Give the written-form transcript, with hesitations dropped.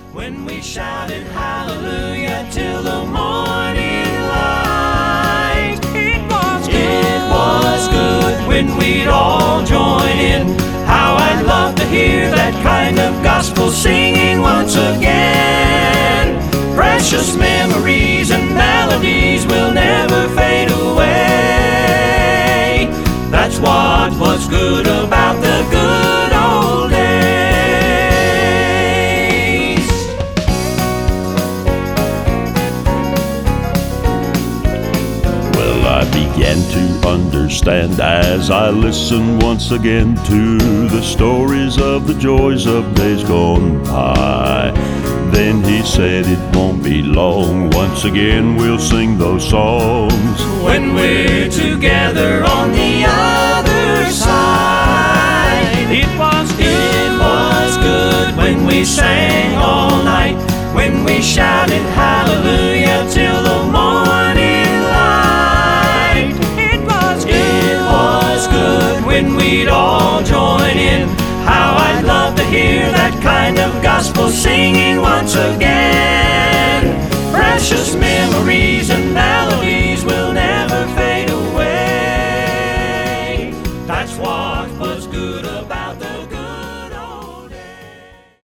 when we shouted hallelujah till the morning light. It was good when we'd all join in. How I'd love to hear that kind of gospel singing once again. Precious memories and melodies will never fade away. That's what was good about the good old days. Well, I began to understand as I listened once again to the stories of the joys of days gone by. Then he said it won't be long, once again we'll sing those songs when we're together on the other side. It was good when we sang all night, when we shouted hallelujah till the morning light. It was good when we'd all join in. How I'd love to hear that kind of gospel singing once again. Precious